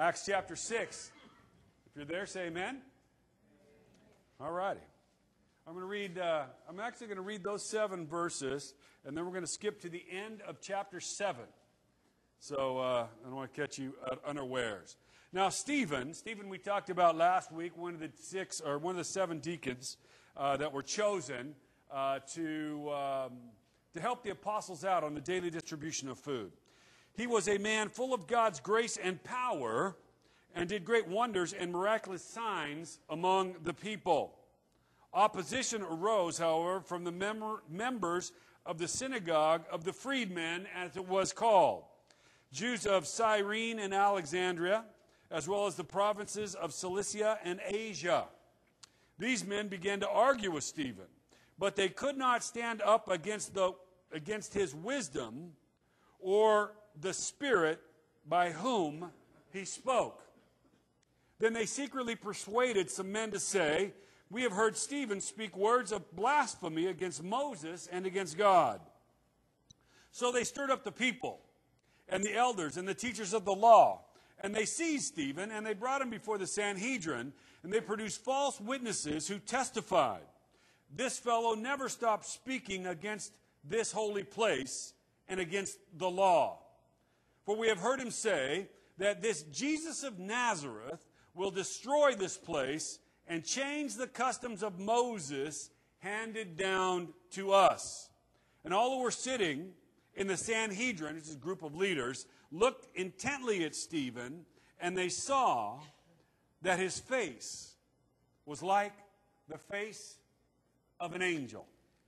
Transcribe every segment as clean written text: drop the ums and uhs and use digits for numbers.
Acts chapter 6. If you're there, say amen. All righty. I'm actually going to read those 7 verses, and then we're going to skip to the end of chapter 7. So I don't want to catch you unawares. Now, Stephen we talked about last week, one of the 7 deacons that were chosen to help the apostles out on the daily distribution of food. He was a man full of God's grace and power, and did great wonders and miraculous signs among the people. Opposition arose, however, from the members of the synagogue of the freedmen, as it was called, Jews of Cyrene and Alexandria, as well as the provinces of Cilicia and Asia. These men began to argue with Stephen, but they could not stand up against his wisdom or the Spirit by whom he spoke. Then they secretly persuaded some men to say, "We have heard Stephen speak words of blasphemy against Moses and against God." So they stirred up the people and the elders and the teachers of the law, and they seized Stephen, and they brought him before the Sanhedrin, and they produced false witnesses who testified, "This fellow never stopped speaking against this holy place and against the law. For we have heard him say that this Jesus of Nazareth will destroy this place and change the customs of Moses handed down to us." And all who were sitting in the Sanhedrin, which is a group of leaders, looked intently at Stephen, and they saw that his face was like the face of an angel.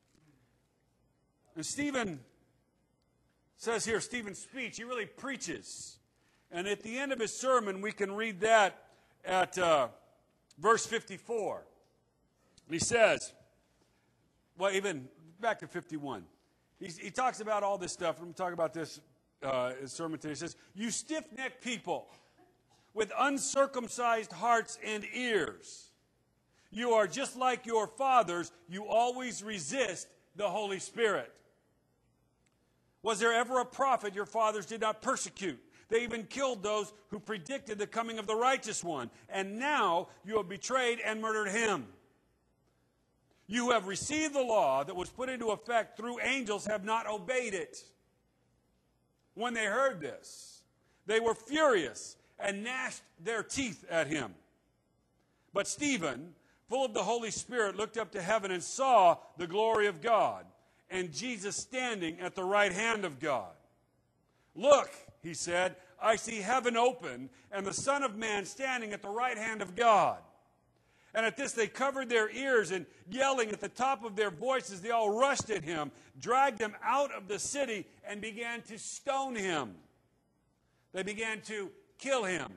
And Stephen says here, Stephen's speech, he really preaches. And at the end of his sermon, we can read that at verse 54. He says, well, even back to 51. He talks about all this stuff. I'm going to talk about this his sermon today. He says, "You stiff-necked people with uncircumcised hearts and ears, you are just like your fathers. You always resist the Holy Spirit. Was there ever a prophet your fathers did not persecute? They even killed those who predicted the coming of the righteous one. And now you have betrayed and murdered him. You have received the law that was put into effect through angels, have not obeyed it." When they heard this, they were furious and gnashed their teeth at him. But Stephen, full of the Holy Spirit, looked up to heaven and saw the glory of God and Jesus standing at the right hand of God. "Look," he said, "I see heaven open and the Son of Man standing at the right hand of God." And at this they covered their ears, and yelling at the top of their voices, they all rushed at him, dragged him out of the city, and began to stone him. They began to kill him.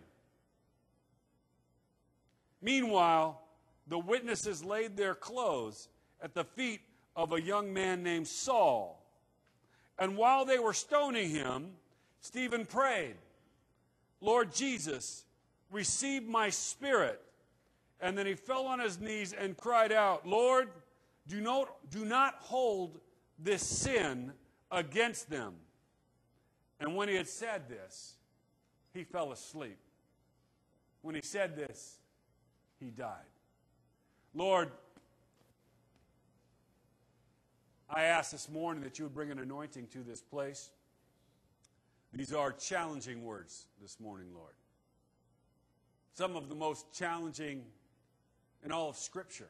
Meanwhile, the witnesses laid their clothes at the feet of a young man named Saul. And while they were stoning him, Stephen prayed, "Lord Jesus, receive my spirit." And then he fell on his knees and cried out, "Lord, do not hold this sin against them." And when he had said this, he fell asleep. When he said this, he died. Lord, I ask this morning that you would bring an anointing to this place. These are challenging words this morning, Lord. Some of the most challenging in all of Scripture.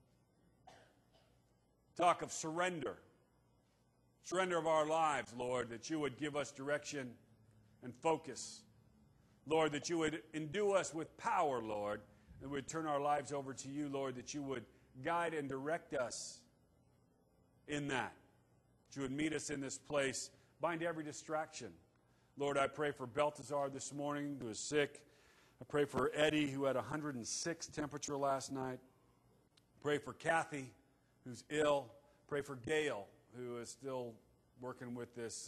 Talk of surrender. Surrender of our lives, Lord, that you would give us direction and focus. Lord, that you would endue us with power, Lord, and we'd turn our lives over to you, Lord, that you would guide and direct us in that. That you would meet us in this place. Bind every distraction. Lord, I pray for Beltazar this morning, who is sick. I pray for Eddie, who had 106 temperature last night. Pray for Kathy, who's ill. Pray for Gail, who is still working with this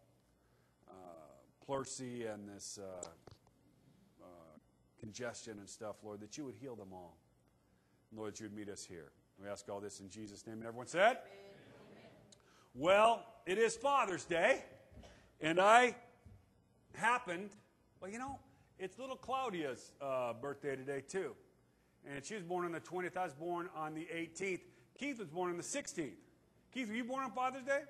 pleurisy and this congestion and stuff, Lord, that you would heal them all. Lord, that you would meet us here. We ask all this in Jesus' name. And everyone said? Amen. Well, it is Father's Day, and I happened, It's little Claudia's birthday today, too. And she was born on the 20th. I was born on the 18th. Keith was born on the 16th. Keith, were you born on Father's Day?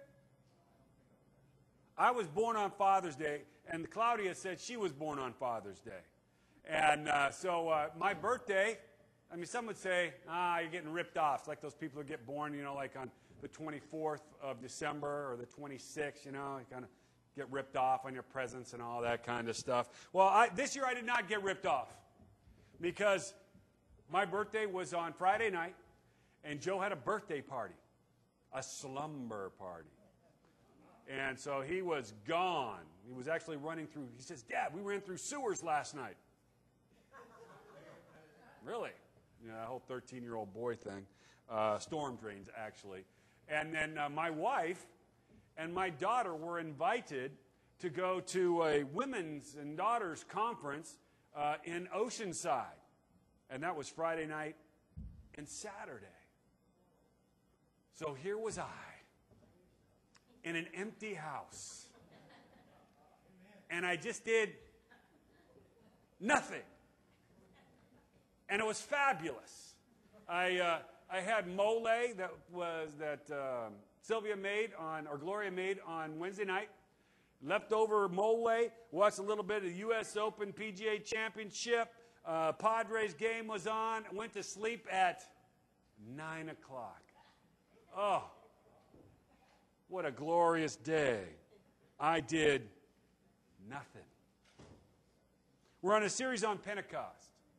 I was born on Father's Day, and Claudia said she was born on Father's Day. And so my birthday, I mean, some would say, you're getting ripped off. It's like those people who get born, you know, like on the 24th of December or the 26th, you know, you kind of get ripped off on your presents and all that kind of stuff. Well, this year I did not get ripped off because my birthday was on Friday night, and Joe had a birthday party, a slumber party. And so he was gone. He was actually running through. He says, Dad, we ran through sewers last night. Really? Yeah, that whole 13-year-old boy thing. Storm drains, actually. And then my wife and my daughter were invited to go to a women's and daughters conference in Oceanside. And that was Friday night and Saturday. So here was I in an empty house. And I just did nothing. And it was fabulous. I had mole that Sylvia made or Gloria made on Wednesday night. Leftover mole. Watched a little bit of the U.S. Open PGA Championship. Padres game was on. Went to sleep at 9 o'clock. Oh, what a glorious day. I did nothing. We're on a series on Pentecost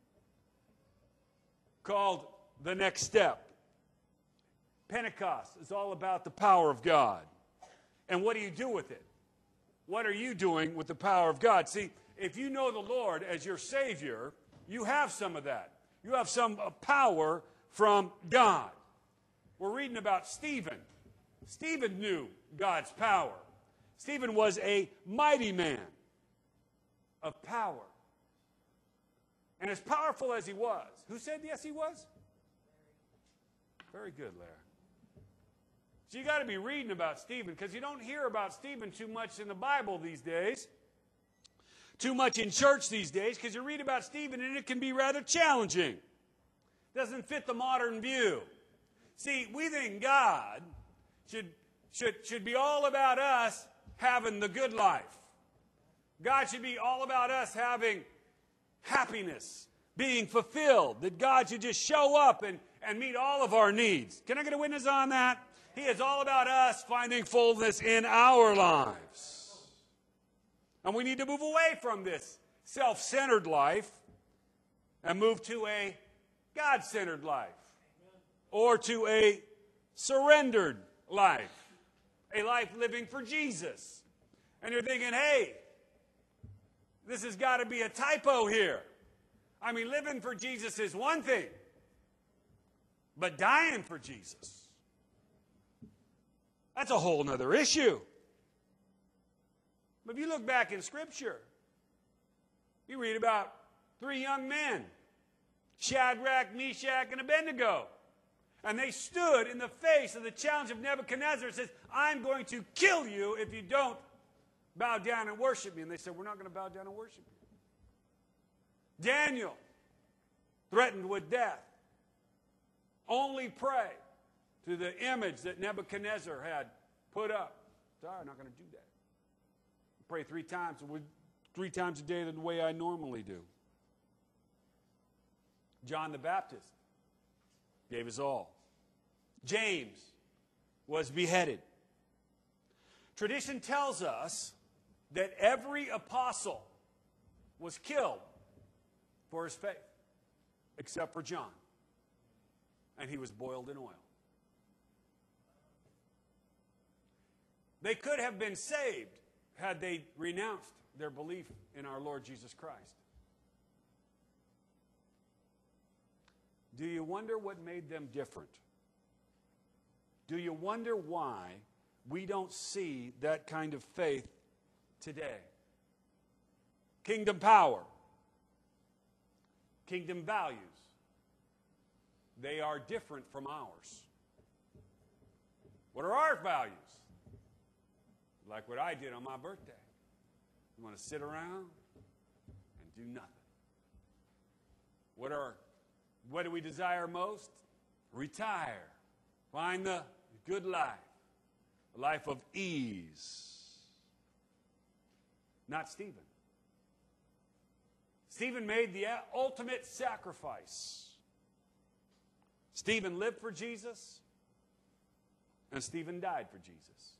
called The Next Step. Pentecost is all about the power of God. And what do you do with it? What are you doing with the power of God? See, if you know the Lord as your Savior, you have some of that. You have some power from God. We're reading about Stephen. Stephen knew God's power. Stephen was a mighty man of power. And as powerful as he was, who said yes he was? Very good, Larry. So you got to be reading about Stephen, because you don't hear about Stephen too much in the Bible these days, too much in church these days, because you read about Stephen and it can be rather challenging. Doesn't fit the modern view. See, we think God should be all about us having the good life. God should be all about us having happiness, being fulfilled, that God should just show up and meet all of our needs. Can I get a witness on that? He is all about us finding fullness in our lives. And we need to move away from this self-centered life and move to a God-centered life, or to a surrendered life, a life living for Jesus. And you're thinking, hey, this has got to be a typo here. I mean, living for Jesus is one thing, but dying for Jesus, that's a whole other issue. But if you look back in Scripture, you read about 3 young men, Shadrach, Meshach, and Abednego. And they stood in the face of the challenge of Nebuchadnezzar and says, I'm going to kill you if you don't bow down and worship me. And they said, we're not going to bow down and worship you. Daniel, threatened with death, only pray to the image that Nebuchadnezzar had put up. Sorry, I'm not going to do that. Pray 3 times, 3 times a day the way I normally do. John the Baptist gave his all. James was beheaded. Tradition tells us that every apostle was killed for his faith, except for John. And he was boiled in oil. They could have been saved had they renounced their belief in our Lord Jesus Christ. Do you wonder what made them different? Do you wonder why we don't see that kind of faith today? Kingdom power, kingdom values, they are different from ours. What are our values? Like what I did on my birthday. I'm going to sit around and do nothing. What do we desire most? Retire. Find the good life. A life of ease. Not Stephen. Stephen made the ultimate sacrifice. Stephen lived for Jesus, and Stephen died for Jesus.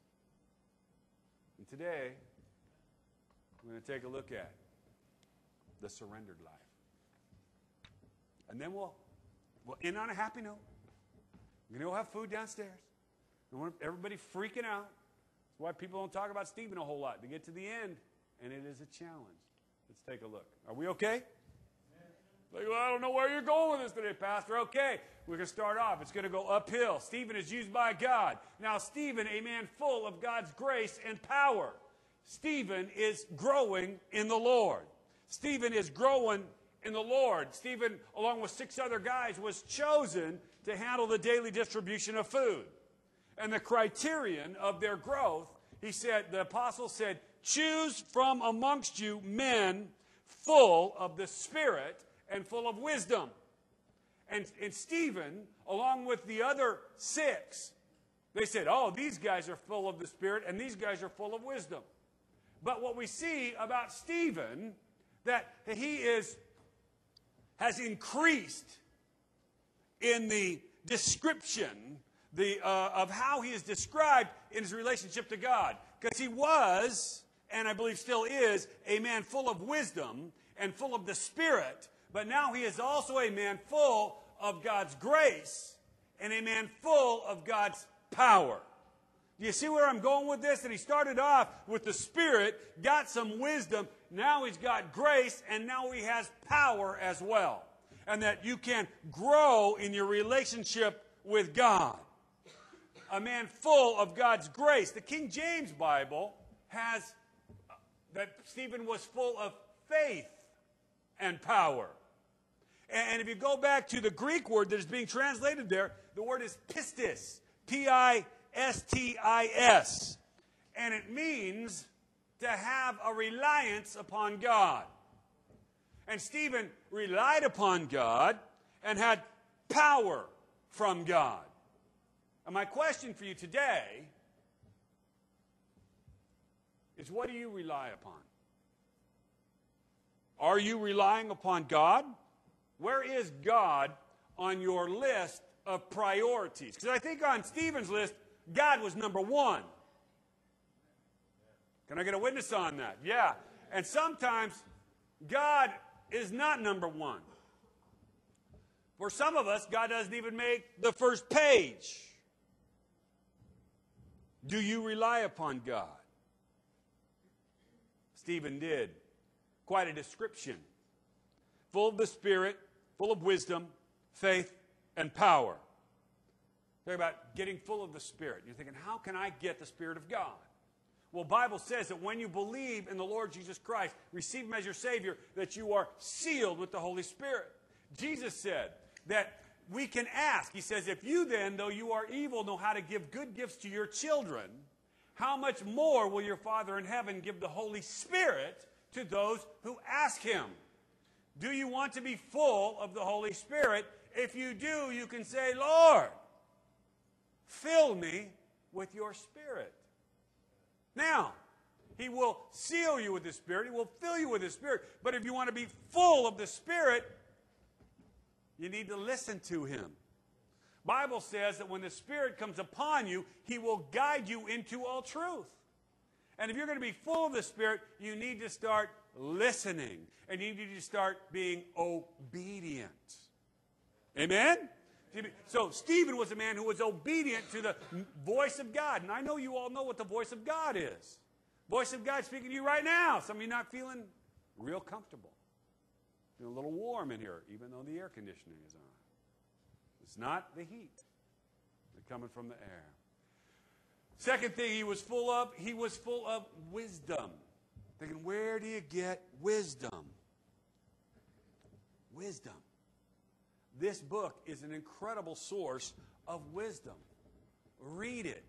And today, we're going to take a look at the surrendered life. And then we'll end on a happy note. We're going to go have food downstairs. I want everybody freaking out. That's why people don't talk about Stephen a whole lot. They get to the end, and it is a challenge. Let's take a look. Are we okay? Like, well, I don't know where you're going with this today, Pastor. Okay, we're going to start off. It's going to go uphill. Stephen is used by God. Now, Stephen, a man full of God's grace and power. Stephen is growing in the Lord. Stephen is growing in the Lord. Stephen, along with 6 other guys, was chosen to handle the daily distribution of food. And the criterion of their growth, the apostle said, choose from amongst you men full of the Spirit and full of wisdom. And Stephen, along with the other 6, they said, oh, these guys are full of the Spirit and these guys are full of wisdom. But what we see about Stephen, that he has increased in the description of how he is described in his relationship to God. Because he was, and I believe still is, a man full of wisdom and full of the Spirit. But now he is also a man full of God's grace and a man full of God's power. Do you see where I'm going with this? That he started off with the Spirit, got some wisdom, now he's got grace, and now he has power as well. And that you can grow in your relationship with God. A man full of God's grace. The King James Bible has that Stephen was full of faith and power. And if you go back to the Greek word that is being translated there, the word is pistis, P-I-S-T-I-S. And it means to have a reliance upon God. And Stephen relied upon God and had power from God. And my question for you today is, what do you rely upon? Are you relying upon God? Where is God on your list of priorities? Because I think on Stephen's list, God was number 1. Can I get a witness on that? Yeah. And sometimes God is not number 1. For some of us, God doesn't even make the first page. Do you rely upon God? Stephen did. Quite a description. Full of the Spirit, full of wisdom, faith, and power. Talk about getting full of the Spirit. You're thinking, how can I get the Spirit of God? Well, the Bible says that when you believe in the Lord Jesus Christ, receive Him as your Savior, that you are sealed with the Holy Spirit. Jesus said that we can ask. He says, if you then, though you are evil, know how to give good gifts to your children, how much more will your Father in heaven give the Holy Spirit to those who ask Him? Do you want to be full of the Holy Spirit? If you do, you can say, Lord, fill me with your Spirit. Now, He will seal you with the Spirit. He will fill you with the Spirit. But if you want to be full of the Spirit, you need to listen to Him. Bible says that when the Spirit comes upon you, He will guide you into all truth. And if you're going to be full of the Spirit, you need to start listening. And you need to start being obedient. Amen? So Stephen was a man who was obedient to the voice of God. And I know you all know what the voice of God is. Voice of God speaking to you right now. Some of you not feeling real comfortable. Feeling a little warm in here, even though the air conditioning is on. It's not the heat. It's coming from the air. Second thing he was full of wisdom. Thinking, where do you get wisdom? Wisdom. This book is an incredible source of wisdom. Read it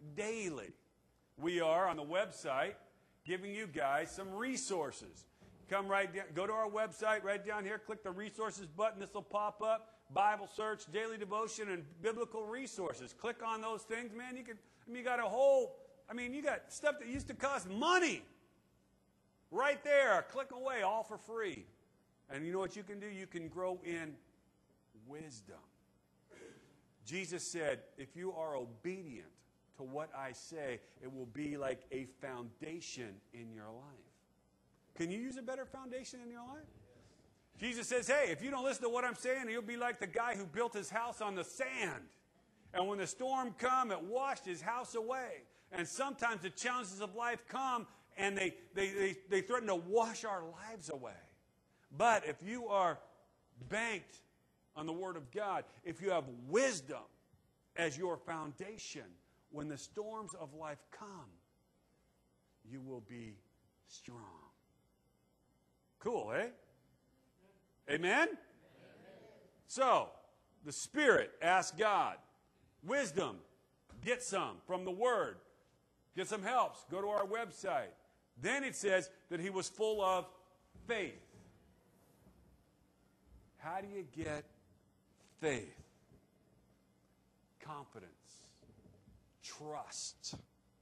daily. We are on the website giving you guys some resources. come right down, go to our website right down here, click the resources button. This will pop up. Bible search, daily devotion, and biblical resources. Click on those things, man. You got a whole, you got stuff that used to cost money. Right there, click away, all for free. And you know what you can do? You can grow in wisdom. Jesus said, if you are obedient to what I say, it will be like a foundation in your life. Can you use a better foundation in your life? Jesus says, hey, if you don't listen to what I'm saying, you'll be like the guy who built his house on the sand. And when the storm come, it washed his house away. And sometimes the challenges of life come and they threaten to wash our lives away. But if you are banked on the Word of God, if you have wisdom as your foundation, when the storms of life come, you will be strong. Cool, eh? Amen? So, the Spirit asks God. Wisdom, get some from the Word. Get some helps. Go to our website. Then it says that he was full of faith. How do you get faith? Confidence, trust,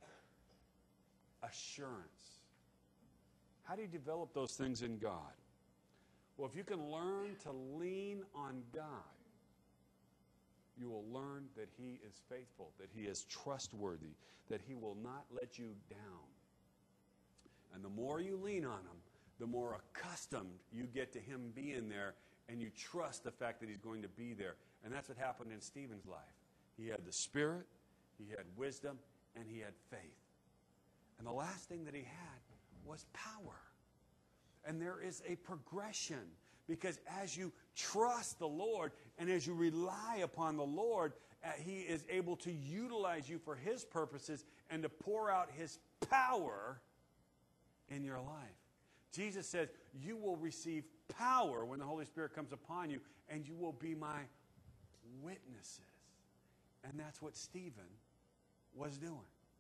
assurance. How do you develop those things in God? Well, if you can learn to lean on God, you will learn that he is faithful, that he is trustworthy, that he will not let you down. And the more you lean on him, the more accustomed you get to him being there, and you trust the fact that he's going to be there. And that's what happened in Stephen's life. He had the Spirit, he had wisdom, and he had faith. And the last thing that he had was power. And there is a progression, because as you trust the Lord and as you rely upon the Lord, he is able to utilize you for his purposes and to pour out his power in your life. Jesus says, you will receive power when the Holy Spirit comes upon you, and you will be my witnesses. And that's what Stephen was doing.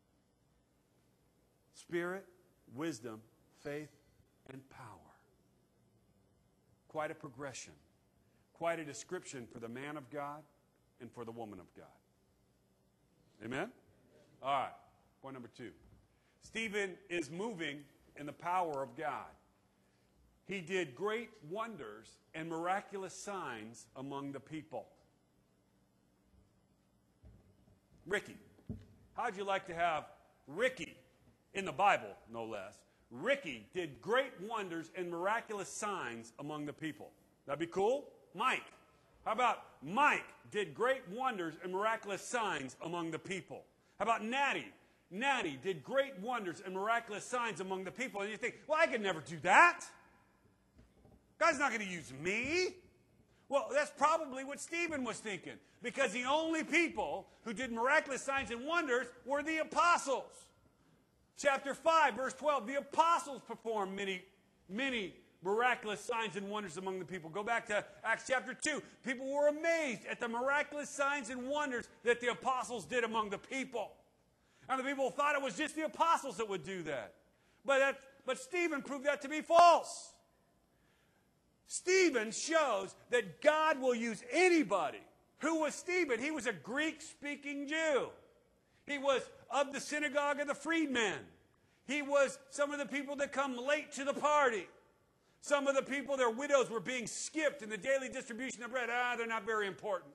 Spirit, wisdom, faith, and power. Quite a progression. Quite a description for the man of God and for the woman of God. Amen? All right. Point number 2. Stephen is moving in the power of God. He did great wonders and miraculous signs among the people. Ricky. How'd you like to have Ricky in the Bible, no less? Ricky did great wonders and miraculous signs among the people. That'd be cool? Mike. How about Mike did great wonders and miraculous signs among the people? How about Natty? Natty did great wonders and miraculous signs among the people. And you think, well, I could never do that. God's not going to use me. Well, that's probably what Stephen was thinking, because the only people who did miraculous signs and wonders were the apostles. Chapter 5, verse 12, the apostles performed many miraculous signs and wonders among the people. Go back to Acts chapter 2. People were amazed at the miraculous signs and wonders that the apostles did among the people. And the people thought it was just the apostles that would do that. But Stephen proved that to be false. Stephen shows that God will use anybody. Who was Stephen? He was a Greek-speaking Jew. He was of the synagogue of the freedmen. He was some of the people that come late to the party. Some of the people, their widows were being skipped in the daily distribution of bread. They're not very important.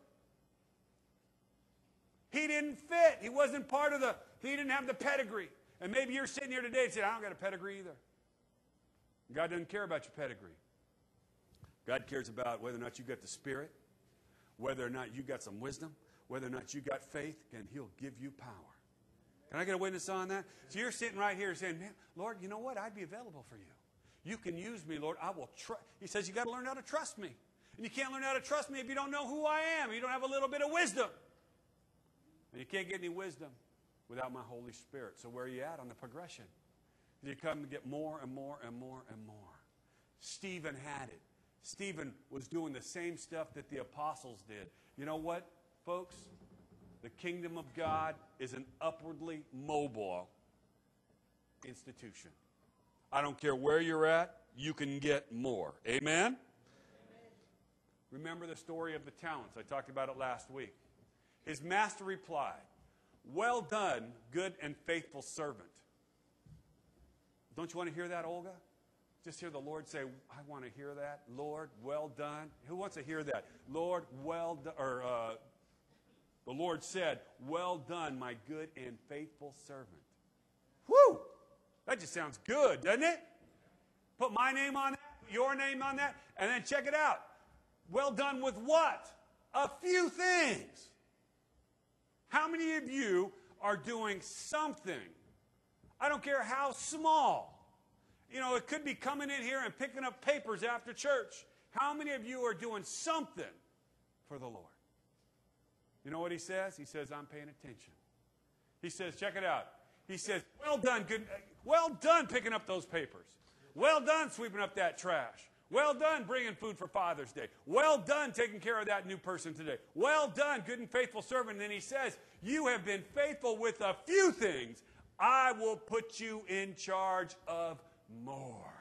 He didn't fit. He wasn't part of he didn't have the pedigree. And maybe you're sitting here today and saying, I don't got a pedigree either. God doesn't care about your pedigree. God cares about whether or not you got the Spirit, whether or not you got some wisdom, whether or not you got faith, and he'll give you power. Can I get a witness on that? So you're sitting right here saying, man, Lord, you know what? I'd be available for you. You can use me, Lord. I will trust. He says you got to learn how to trust me. And you can't learn how to trust me if you don't know who I am. You don't have a little bit of wisdom. And you can't get any wisdom without my Holy Spirit. So where are you at on the progression? You come to get more and more and more and more. Stephen had it. Stephen was doing the same stuff that the apostles did. You know what, folks? The kingdom of God is an upwardly mobile institution. I don't care where you're at. you can get more. Amen? Remember the story of the talents. I talked about it last week. His master replied, "Well done, good and faithful servant." Don't you want to hear that, Olga? Just hear the Lord say, "I want to hear that. Lord, well done." Who wants to hear that? Lord, well done. Or the Lord said, "Well done, my good and faithful servant." Whew! That just sounds good, doesn't it? Put my name on that, your name on that, and then check it out. Well done with what? A few things. How many of you are doing something? I don't care how small. You know, it could be coming in here and picking up papers after church. How many of you are doing something for the Lord? You know what he says? He says, "I'm paying attention." He says, check it out. He says, "Well done, good, well done picking up those papers. Well done sweeping up that trash. Well done bringing food for Father's Day. Well done taking care of that new person today. Well done, good and faithful servant." And then he says, "You have been faithful with a few things. I will put you in charge of more.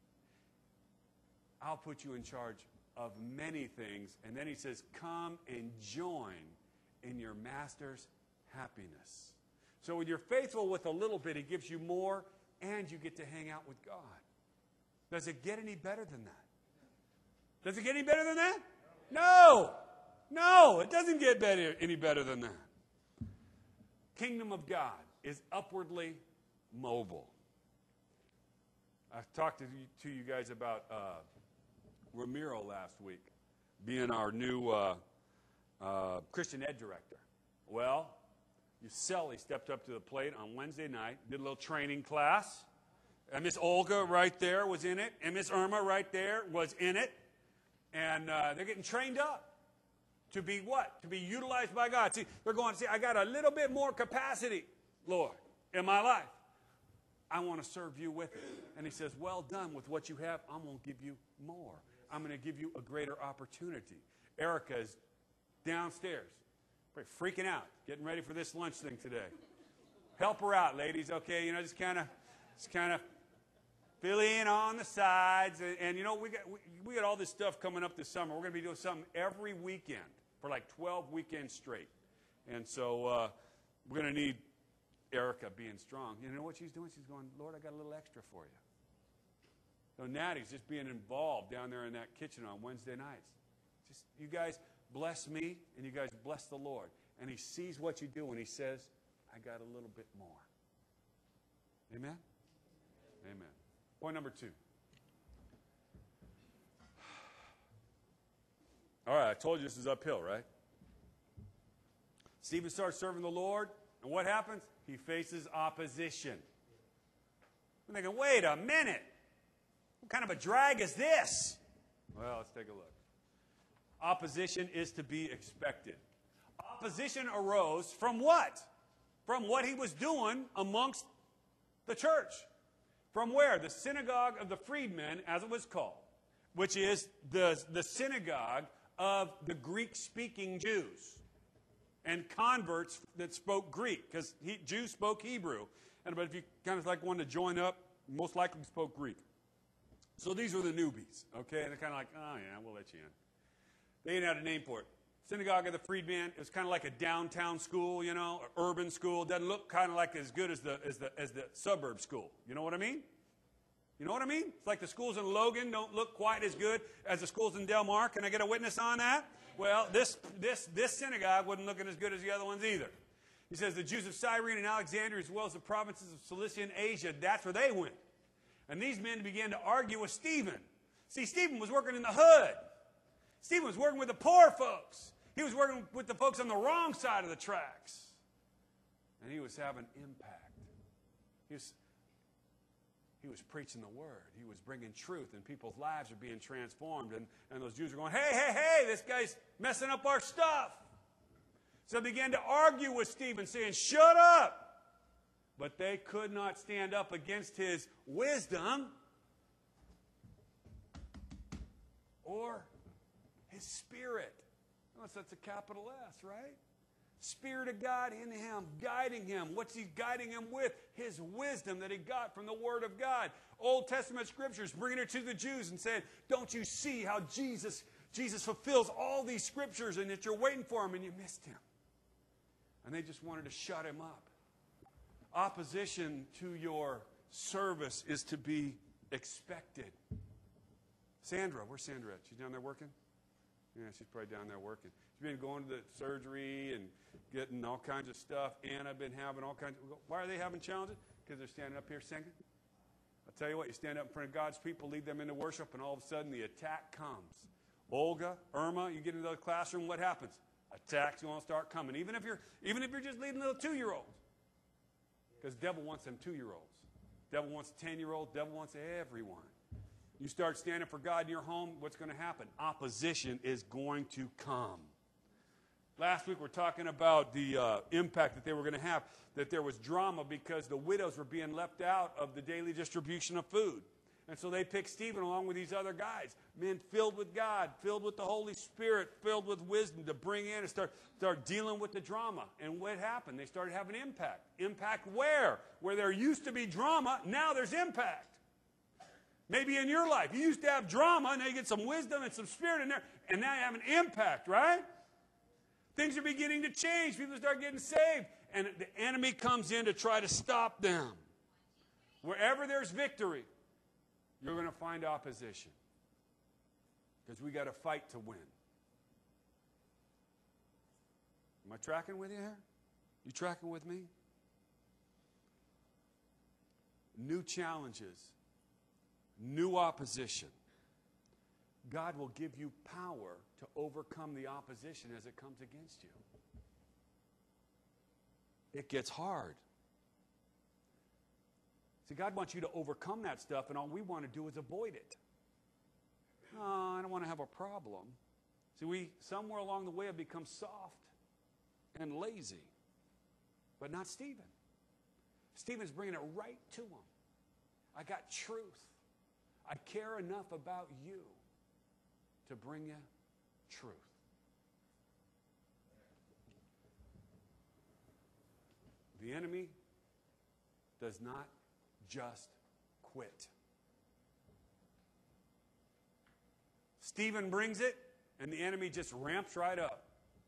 I'll put you in charge of many things." And then he says, "Come and join in your master's happiness." So when you're faithful with a little bit, he gives you more, and you get to hang out with God. Does it get any better than that? Does it get any better than that? No. No, it doesn't get any better than that. Kingdom of God is upwardly mobile. I've talked to you guys about Ramiro last week, being our new Christian Ed director. Well, Yuseli stepped up to the plate on Wednesday night, did a little training class. And Miss Olga right there was in it. And Miss Irma right there was in it. And they're getting trained up to be what? To be utilized by God. See, they're going, I got a little bit more capacity, Lord, in my life. I want to serve you with it. And he says, "Well done with what you have. I'm going to give you more. I'm going to give you a greater opportunity." Erica is downstairs, freaking out, getting ready for this lunch thing today. Help her out, ladies, okay? You know, just kind of fill in on the sides. And you know, we got all this stuff coming up this summer. We're going to be doing something every weekend for like 12 weekends straight. And so we're going to need Erica being strong. You know what she's doing? She's going, "Lord, I got a little extra for you." So Natty's just being involved down there in that kitchen on Wednesday nights. Just, you guys bless me, and you guys bless the Lord. And he sees what you do, and he says, "I got a little bit more." Amen? Amen. Point number 2. All right, I told you this is uphill, right? Stephen starts serving the Lord, and what happens? He faces opposition. I'm thinking, wait a minute. What kind of a drag is this? Well, let's take a look. Opposition is to be expected. Opposition arose from what? From what he was doing amongst the church. From where? The synagogue of the freedmen, as it was called, which is the synagogue of the Greek-speaking Jews and converts that spoke Greek, because Jews spoke Hebrew. But if you kind of like wanted to join up, most likely spoke Greek. So these were the newbies, okay? And they're kind of like, "Oh, yeah, we'll let you in." They didn't have a name for it. Synagogue of the Freedmen. It was kind of like a downtown school, you know, an urban school. It doesn't look kind of like as good as the suburb school. You know what I mean? You know what I mean? It's like the schools in Logan don't look quite as good as the schools in Del Mar. Can I get a witness on that? Well, this synagogue wasn't looking as good as the other ones either. He says the Jews of Cyrene and Alexandria, as well as the provinces of Cilicia and Asia, that's where they went. And these men began to argue with Stephen. See, Stephen was working in the hood. Stephen was working with the poor folks. He was working with the folks on the wrong side of the tracks. And he was having impact. He was preaching the word. He was bringing truth, and people's lives are being transformed. And those Jews are going, hey, this guy's messing up our stuff. So they began to argue with Stephen, saying, "Shut up." But they could not stand up against his wisdom or his spirit. Notice that's a capital S, right? Spirit of God in him, guiding him. What's he guiding him with? His wisdom that he got from the Word of God. Old Testament scriptures, bringing it to the Jews and saying, don't you see how Jesus fulfills all these scriptures and that you're waiting for him and you missed him. And they just wanted to shut him up. Opposition to your service is to be expected. Sandra, where's Sandra at? She's down there working? Yeah, she's probably down there working. She's been going to the surgery and getting all kinds of stuff. And I've been having all kinds of... Why are they having challenges? Because they're standing up here singing. I'll tell you what, you stand up in front of God's people, lead them into worship, and all of a sudden the attack comes. Olga, Irma, you get into the classroom, what happens? Attacks going to start coming. Even if you're just leading little 2-year-olds. Because the devil wants them 2-year-olds. Devil wants 10-year-olds. Devil wants everyone. You start standing for God in your home, what's going to happen? Opposition is going to come. Last week we were talking about the impact that they were going to have, that there was drama because the widows were being left out of the daily distribution of food. And so they picked Stephen along with these other guys, men filled with God, filled with the Holy Spirit, filled with wisdom to bring in and start dealing with the drama. And what happened? They started having impact. Impact where? Where there used to be drama, now there's impact. Maybe in your life, you used to have drama, and now you get some wisdom and some spirit in there, and now you have an impact, right? Things are beginning to change. People start getting saved, and the enemy comes in to try to stop them. Wherever there's victory, you're going to find opposition. Because we got to fight to win. Am I tracking with you here? You tracking with me? New challenges. New opposition. God will give you power to overcome the opposition as it comes against you. It gets hard. See, God wants you to overcome that stuff, and all we want to do is avoid it. Oh, I don't want to have a problem. See, we somewhere along the way have become soft and lazy. But not Stephen. Stephen's bringing it right to him. I got truth. I care enough about you to bring you truth. The enemy does not just quit. Stephen brings it, and the enemy just ramps right up.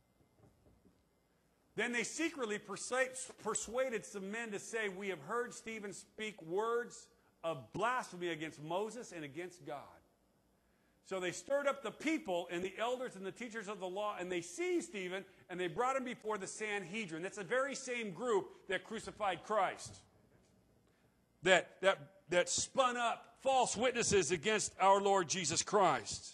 Then they secretly persuaded some men to say, we have heard Stephen speak words of blasphemy against Moses and against God. So they stirred up the people and the elders and the teachers of the law, and they seized Stephen, and they brought him before the Sanhedrin. That's the very same group that crucified Christ. That spun up false witnesses against our Lord Jesus Christ.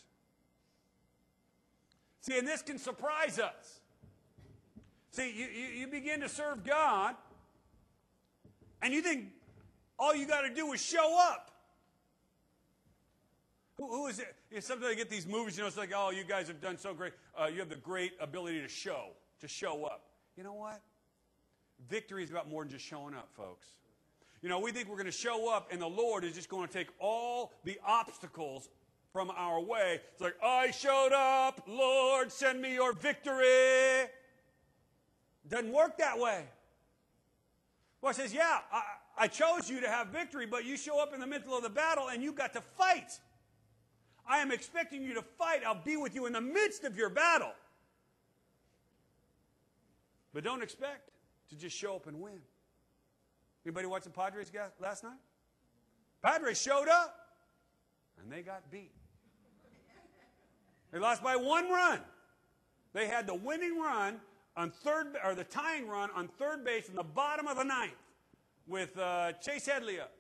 See, and this can surprise us. See, you begin to serve God, and you think all you got to do is show up. Who is it? Sometimes I get these movies, it's like, oh, you guys have done so great. You have the great ability to show up. You know what? Victory is about more than just showing up, folks. We think we're going to show up, and the Lord is just going to take all the obstacles from our way. It's like, I showed up, Lord, send me your victory. Doesn't work that way. Well, it says, yeah, I chose you to have victory, but you show up in the middle of the battle, and you got to fight. I am expecting you to fight. I'll be with you in the midst of your battle. But don't expect to just show up and win. Anybody watch the Padres last night? Padres showed up, and they got beat. They lost by 1 run. They had the winning run on the tying run on third base in the bottom of the 9th with Chase Headley up.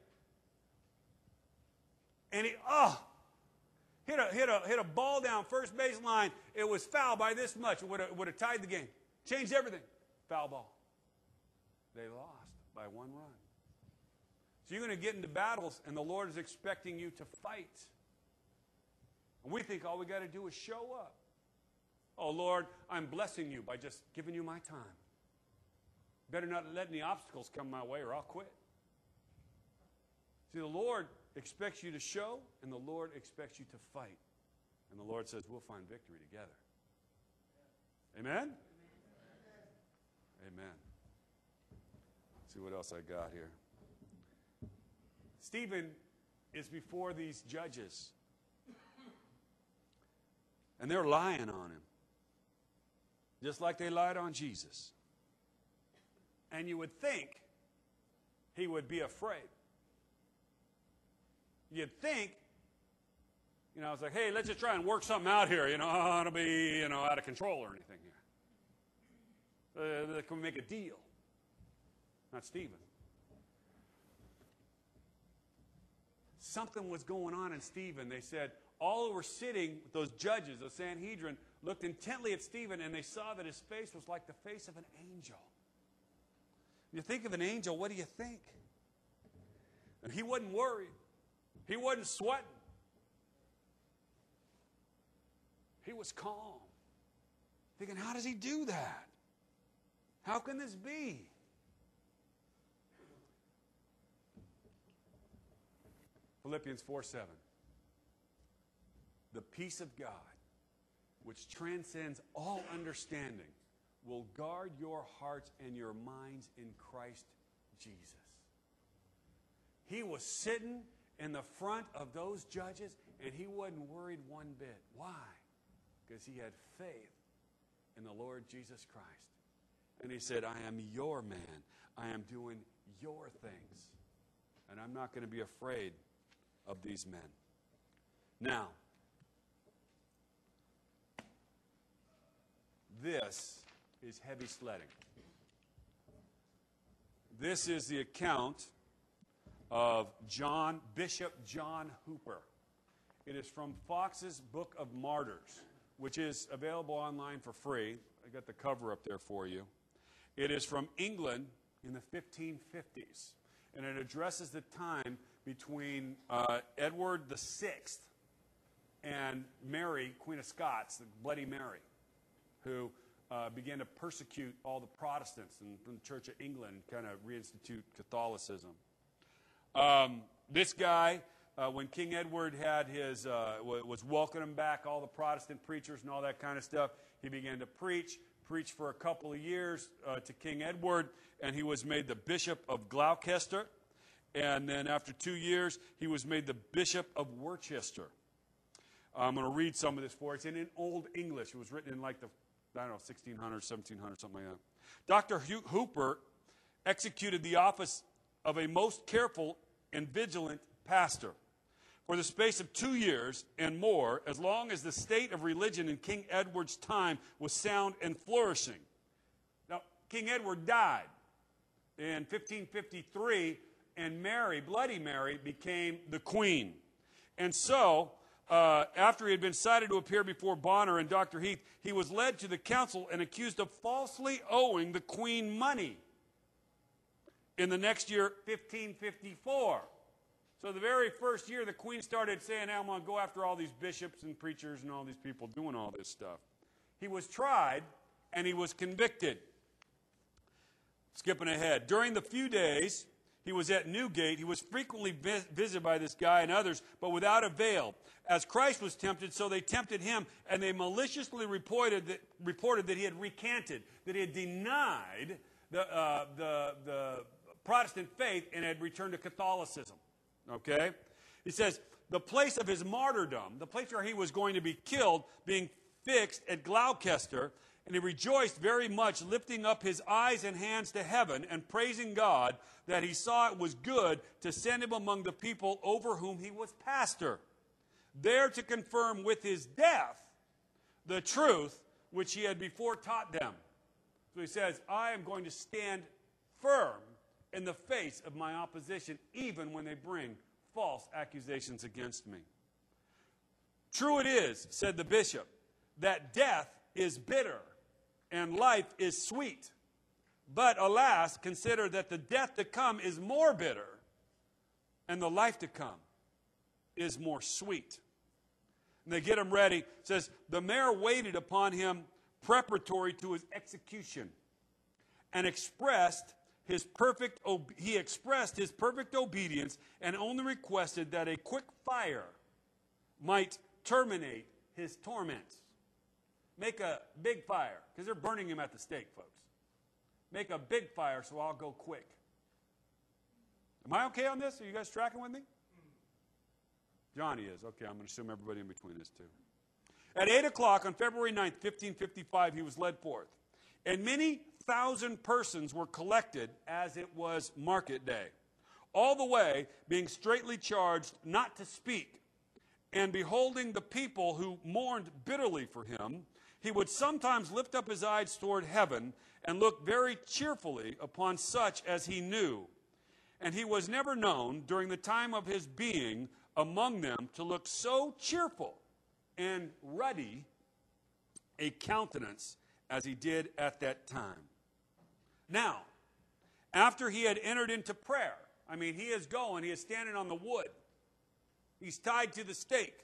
And he hit a ball down first base line. It was foul by this much. It would have tied the game. Changed everything. Foul ball. They lost by 1 run. So you're going to get into battles, and the Lord is expecting you to fight. And we think all we got to do is show up. Oh, Lord, I'm blessing you by just giving you my time. Better not let any obstacles come my way or I'll quit. See, the Lord expects you to show, and the Lord expects you to fight. And the Lord says, we'll find victory together. Amen? Amen. Let's see what else I got here. Stephen is before these judges. And they're lying on him. Just like they lied on Jesus. And you would think he would be afraid. You'd think, it's like, hey, let's just try and work something out here. I don't want to be, out of control or anything here. Can we make a deal? Not Stephen. Something was going on in Stephen. They said, all who were sitting, those judges, the Sanhedrin, looked intently at Stephen, and they saw that his face was like the face of an angel. When you think of an angel, what do you think? And he wasn't worried. He wasn't sweating. He was calm. Thinking, how does he do that? How can this be? Philippians 4:7. The peace of God, which transcends all understanding, will guard your hearts and your minds in Christ Jesus. He was sitting in the front of those judges, and he wasn't worried one bit. Why? Because he had faith in the Lord Jesus Christ. And he said, I am your man. I am doing your things. And I'm not going to be afraid of these men. Now, this is heavy sledding. This is the account of Bishop John Hooper. It is from Fox's Book of Martyrs, which is available online for free. I got the cover up there for you. It is from England in the 1550s, and it addresses the time between Edward VI and Mary, Queen of Scots, the Bloody Mary, who began to persecute all the Protestants and from the Church of England, kind of reinstitute Catholicism. This guy, when King Edward had was welcoming back all the Protestant preachers and all that kind of stuff, he began to preach for a couple of years to King Edward, and he was made the Bishop of Gloucester. And then after 2 years, he was made the Bishop of Worcester. I'm going to read some of this for you. It's in Old English. It was written in like the 1600s, 1700s, something like that. Dr. Hooper executed the office of a most careful and vigilant pastor for the space of 2 years and more, as long as the state of religion in King Edward's time was sound and flourishing. Now, King Edward died in 1553, and Mary, Bloody Mary, became the queen. And so, after he had been cited to appear before Bonner and Dr. Heath, he was led to the council and accused of falsely owing the queen money. In the next year, 1554. So the very first year, the queen started saying, I'm going to go after all these bishops and preachers and all these people doing all this stuff. He was tried, and he was convicted. Skipping ahead. During the few days he was at Newgate, he was frequently visited by this guy and others, but without avail. As Christ was tempted, so they tempted him, and they maliciously reported that he had recanted, that he had denied the Protestant faith and had returned to Catholicism. Okay? He says, the place of his martyrdom, the place where he was going to be killed, being fixed at Gloucester, and he rejoiced very much, lifting up his eyes and hands to heaven and praising God that he saw it was good to send him among the people over whom he was pastor, there to confirm with his death the truth which he had before taught them. So he says, I am going to stand firm in the face of my opposition, even when they bring false accusations against me. True it is, said the bishop, that death is bitter and life is sweet. But alas, consider that the death to come is more bitter and the life to come is more sweet. And they get him ready. It says, the mayor waited upon him preparatory to his execution and expressed his perfect obedience and only requested that a quick fire might terminate his torments. Make a big fire, because they're burning him at the stake, folks. make a big fire so I'll go quick. Am I okay on this? Are you guys tracking with me? Johnny is. Okay, I'm going to assume everybody in between is too. At 8 o'clock on February 9th, 1555, he was led forth. And many thousand persons were collected as it was market day, all the way being straitly charged not to speak. And beholding the people who mourned bitterly for him, he would sometimes lift up his eyes toward heaven and look very cheerfully upon such as he knew. And he was never known during the time of his being among them to look so cheerful and ruddy a countenance as he did at that time. Now, after he had entered into prayer, he is going, he is standing on the wood. He's tied to the stake.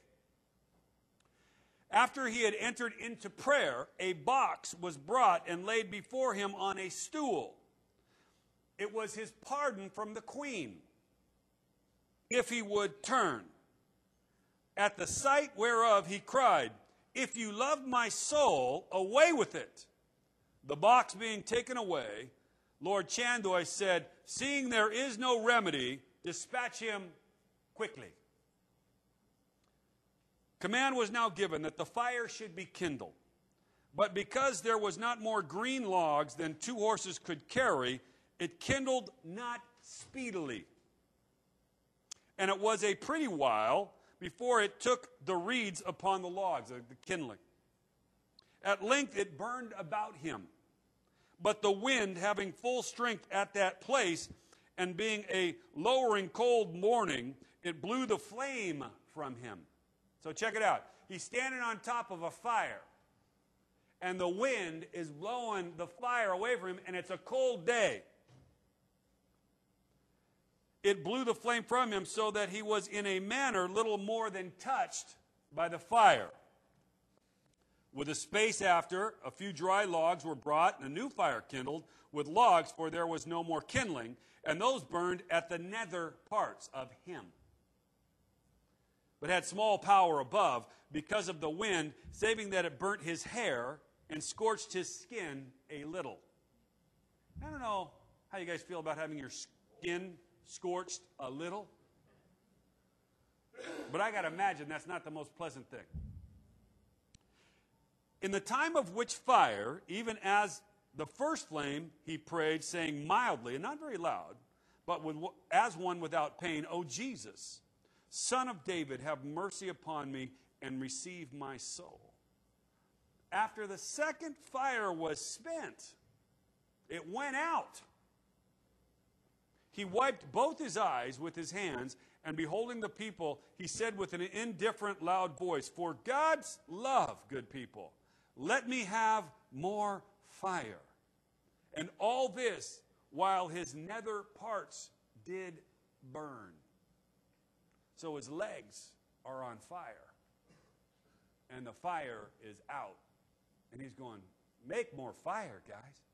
After he had entered into prayer, a box was brought and laid before him on a stool. It was his pardon from the queen, if he would turn. At the sight whereof he cried, "If you love my soul, away with it." The box being taken away, Lord Chandos said, "Seeing there is no remedy, dispatch him quickly." Command was now given that the fire should be kindled. But because there was not more green logs than 2 horses could carry, it kindled not speedily. And it was a pretty while before it took the reeds upon the logs, the kindling. At length it burned about him. But the wind, having full strength at that place, and being a lowering cold morning, it blew the flame from him. So check it out. He's standing on top of a fire, and the wind is blowing the fire away from him, and it's a cold day. It blew the flame from him so that he was in a manner little more than touched by the fire. With a space after, a few dry logs were brought, and a new fire kindled with logs, for there was no more kindling, and those burned at the nether parts of him, but had small power above, because of the wind, saving that it burnt his hair and scorched his skin a little. I don't know how you guys feel about having your skin scorched a little, but I got to imagine that's not the most pleasant thing. In the time of which fire, even as the first flame, he prayed, saying mildly, and not very loud, but as one without pain, "O Jesus, Son of David, have mercy upon me and receive my soul." After the second fire was spent, it went out. He wiped both his eyes with his hands, and beholding the people, he said with an indifferent, loud voice, "For God's love, good people, let me have more fire." And all this while his nether parts did burn. So his legs are on fire, and the fire is out. And he's going, "Make more fire, guys."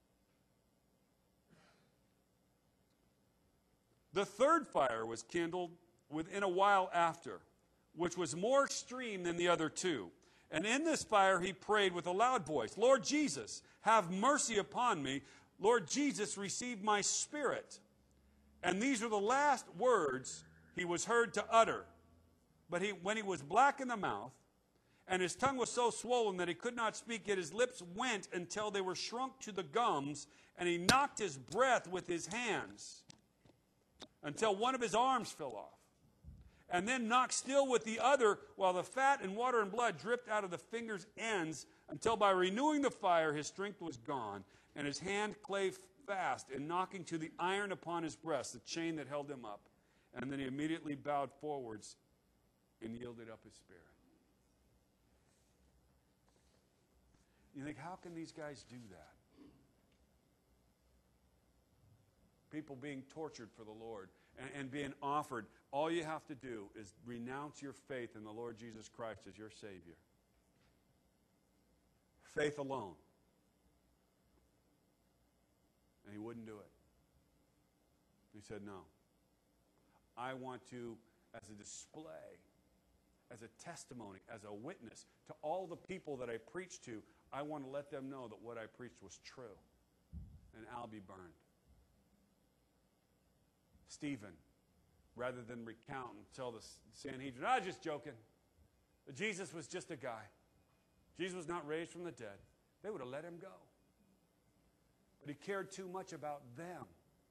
The third fire was kindled within a while after, which was more extreme than the other 2. And in this fire he prayed with a loud voice, "Lord Jesus, have mercy upon me. Lord Jesus, receive my spirit." And these are the last words he was heard to utter. But when he was black in the mouth, and his tongue was so swollen that he could not speak, yet his lips went until they were shrunk to the gums, and he knocked his breath with his hands until one of his arms fell off, and then knocked still with the other, while the fat and water and blood dripped out of the fingers' ends, until by renewing the fire his strength was gone, and his hand clave fast in knocking to the iron upon his breast, the chain that held him up. And then he immediately bowed forwards and yielded up his spirit. You think, how can these guys do that? People being tortured for the Lord and being offered. All you have to do is renounce your faith in the Lord Jesus Christ as your Savior. Faith alone. And he wouldn't do it. He said, "No. I want to, as a display, as a testimony, as a witness to all the people that I preach to, I want to let them know that what I preached was true." and I'll be burned. Stephen, rather than recount and tell the Sanhedrin, I was just joking. Jesus was just a guy. Jesus was not raised from the dead. They would have let him go. But he cared too much about them.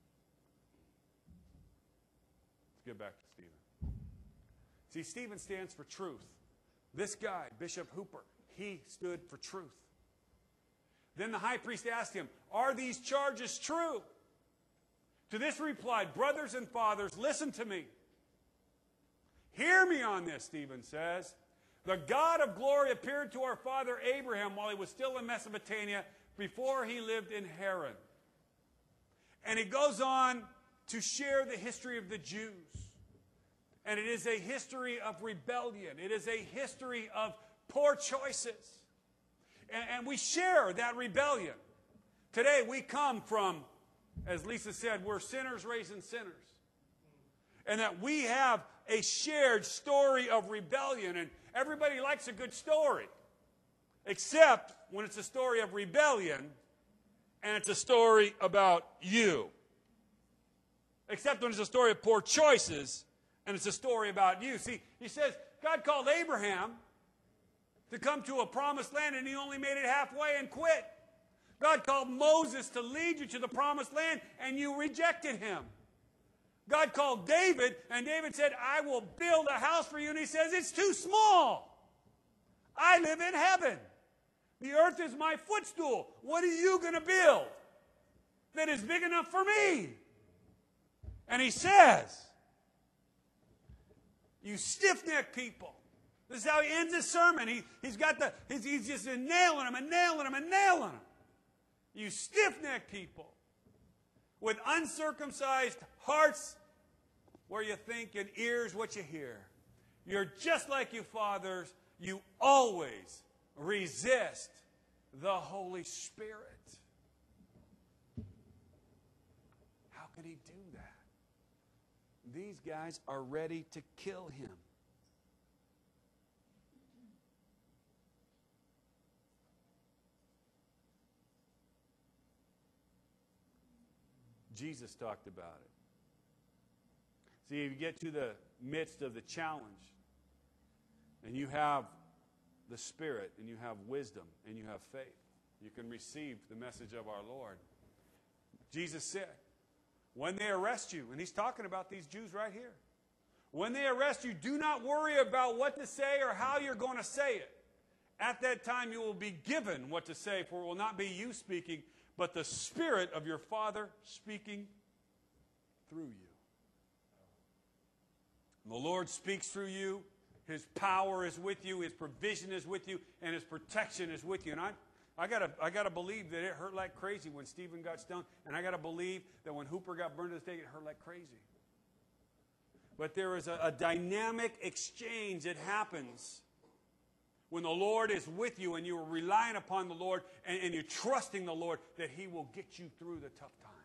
Let's get back to Stephen. See, Stephen stands for truth. This guy, Bishop Hooper, he stood for truth. Then the high priest asked him, are these charges true? To this he replied, brothers and fathers, listen to me. Hear me on this, Stephen says. The God of glory appeared to our father Abraham while he was still in Mesopotamia, before he lived in Haran. And he goes on to share the history of the Jews. And it is a history of rebellion. It is a history of poor choices. And we share that rebellion. Today we come from, as Lisa said, we're sinners raising sinners. And that we have a shared story of rebellion. And everybody likes a good story. Except when it's a story of rebellion and it's a story about you. Except when it's a story of poor choices and it's a story about you. See, he says, God called Abraham to come to a promised land and he only made it halfway and quit. God called Moses to lead you to the promised land and you rejected him. God called David and David said, I will build a house for you. And he says, it's too small. I live in heaven. The earth is my footstool. What are you going to build that is big enough for me? And he says, you stiff-necked people. This is how he ends his sermon. He's just nailing them and nailing them and nailing them. You stiff-necked people with uncircumcised hearts where you think and ears what you hear. You're just like you fathers. You always resist the Holy Spirit. How could he do that? These guys are ready to kill him. Jesus talked about it. See, if you get to the midst of the challenge and you have the Spirit and you have wisdom and you have faith, you can receive the message of our Lord. Jesus said, when they arrest you, and he's talking about these Jews right here, when they arrest you, do not worry about what to say or how you're going to say it. At that time you will be given what to say, for it will not be you speaking, but the Spirit of your Father speaking through you. And the Lord speaks through you. His power is with you. His provision is with you. And His protection is with you. And I gotta believe that it hurt like crazy when Stephen got stoned. And I got to believe that when Hooper got burned at the stake, it hurt like crazy. But there is a dynamic exchange that happens when the Lord is with you and you are relying upon the Lord and you're trusting the Lord that He will get you through the tough times.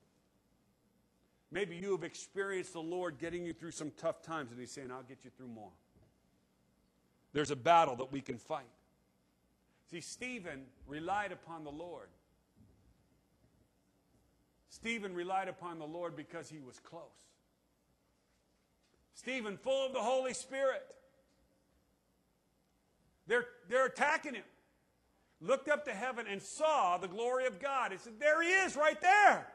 Maybe you have experienced the Lord getting you through some tough times and He's saying, I'll get you through more. There's a battle that we can fight. See, Stephen relied upon the Lord. Stephen relied upon the Lord because he was close. Stephen, full of the Holy Spirit. They're attacking him. Looked up to heaven and saw the glory of God. He said, there He is right there.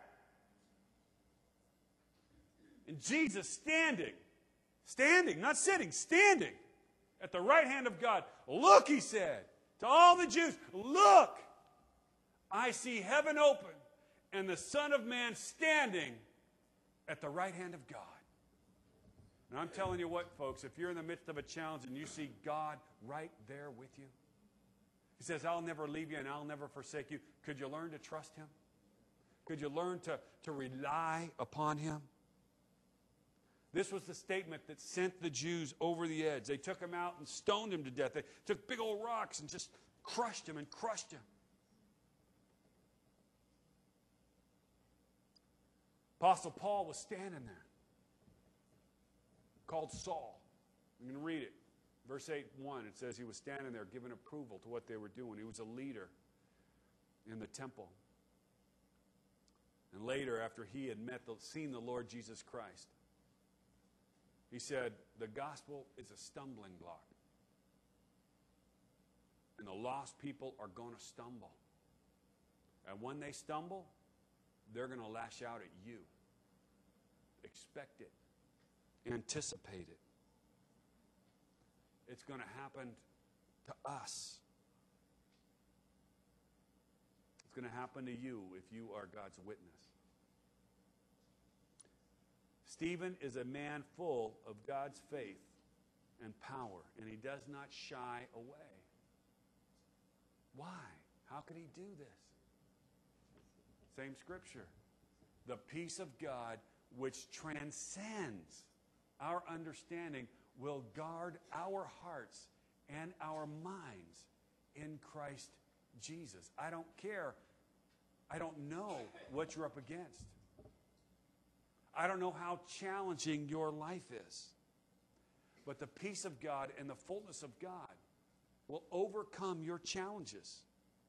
And Jesus standing, not sitting, standing at the right hand of God. Look, He said to all the Jews, look, I see heaven open and the Son of Man standing at the right hand of God. And I'm telling you what, folks, if you're in the midst of a challenge and you see God right there with you, He says, I'll never leave you and I'll never forsake you. Could you learn to trust Him? Could you learn to rely upon Him? This was the statement that sent the Jews over the edge. They took Him out and stoned Him to death. They took big old rocks and just crushed Him and crushed Him. Apostle Paul was standing there, called Saul. I'm going to read it. Verse 8:1, it says he was standing there giving approval to what they were doing. He was a leader in the temple. And later, after he had seen the Lord Jesus Christ, he said, the gospel is a stumbling block. And the lost people are going to stumble. And when they stumble, they're going to lash out at you. Expect it. Anticipate it. It's going to happen to us. It's going to happen to you if you are God's witness. Stephen is a man full of God's faith and power, and he does not shy away. Why? How could he do this? Same scripture. The peace of God, which transcends our understanding, will guard our hearts and our minds in Christ Jesus. I don't care. I don't know what you're up against. I don't know how challenging your life is. But the peace of God and the fullness of God will overcome your challenges.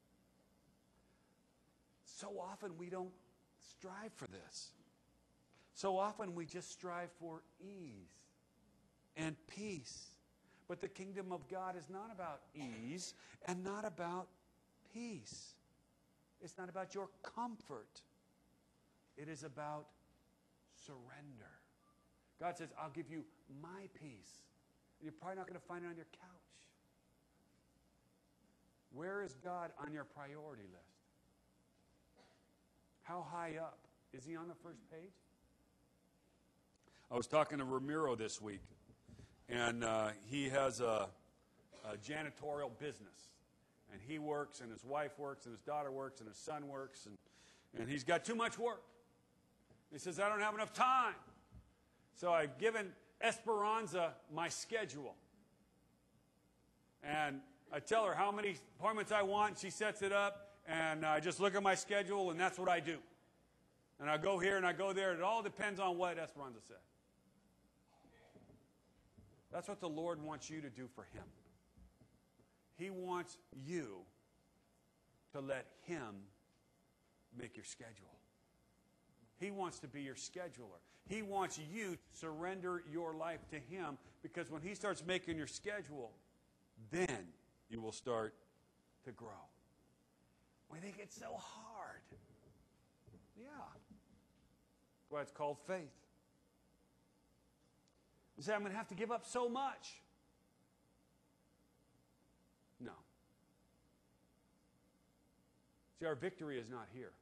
So often we don't strive for this. So often we just strive for ease and peace. But the kingdom of God is not about ease and not about peace. It's not about your comfort. It is about surrender. God says, I'll give you my peace. And you're probably not going to find it on your couch. Where is God on your priority list? How high up? Is he on the first page? I was talking to Ramiro this week, and he has a janitorial business. And he works, and his wife works, and his daughter works, and his son works, and he's got too much work. He says, I don't have enough time. So I've given Esperanza my schedule. And I tell her how many appointments I want, and she sets it up, and I just look at my schedule, and that's what I do. And I go here and I go there. It all depends on what Esperanza said. That's what the Lord wants you to do for him. He wants you to let him make your schedule. He wants to be your scheduler. He wants you to surrender your life to him, because when he starts making your schedule, then you will start to grow. We think it's so hard. Yeah. That's why it's called faith. You say, I'm going to have to give up so much. No. See, our victory is not here.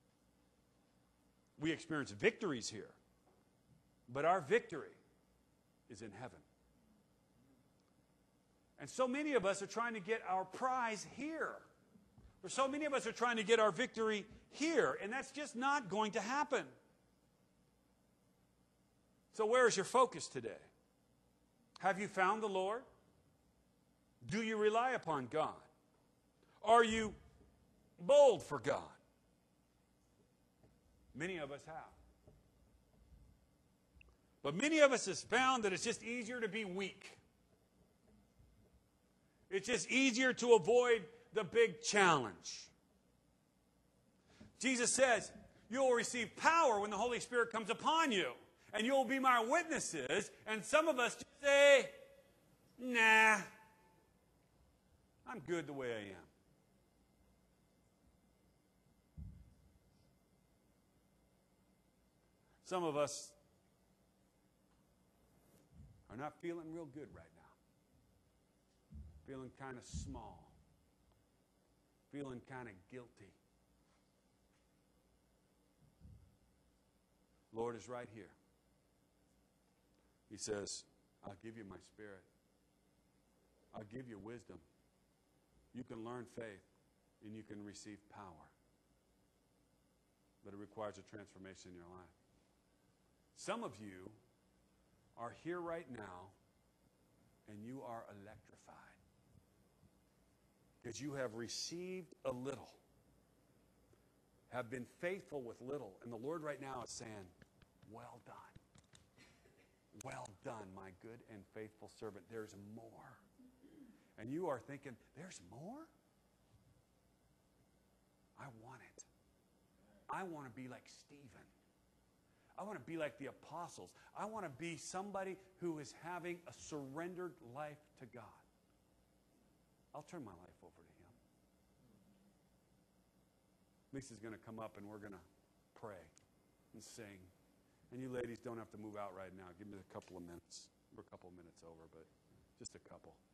We experience victories here, but our victory is in heaven. And so many of us are trying to get our prize here. Or so many of us are trying to get our victory here, and that's just not going to happen. So where is your focus today? Have you found the Lord? Do you rely upon God? Are you bold for God? Many of us have. But many of us has found that it's just easier to be weak. It's just easier to avoid the big challenge. Jesus says, you will receive power when the Holy Spirit comes upon you, and you will be my witnesses. And some of us just say, nah, I'm good the way I am. Some of us are not feeling real good right now. Feeling kind of small. Feeling kind of guilty. Lord is right here. He says, I'll give you my spirit. I'll give you wisdom. You can learn faith and you can receive power. But it requires a transformation in your life. Some of you are here right now and you are electrified. Because you have received a little. Have been faithful with little. And the Lord right now is saying, well done. Well done, my good and faithful servant. There's more. And you are thinking, there's more? I want it. I want to be like Stephen. I want to be like the apostles. I want to be somebody who is having a surrendered life to God. I'll turn my life over to him. Lisa's going to come up and we're going to pray and sing. And you ladies don't have to move out right now. Give me a couple of minutes. We're a couple of minutes over, but just a couple.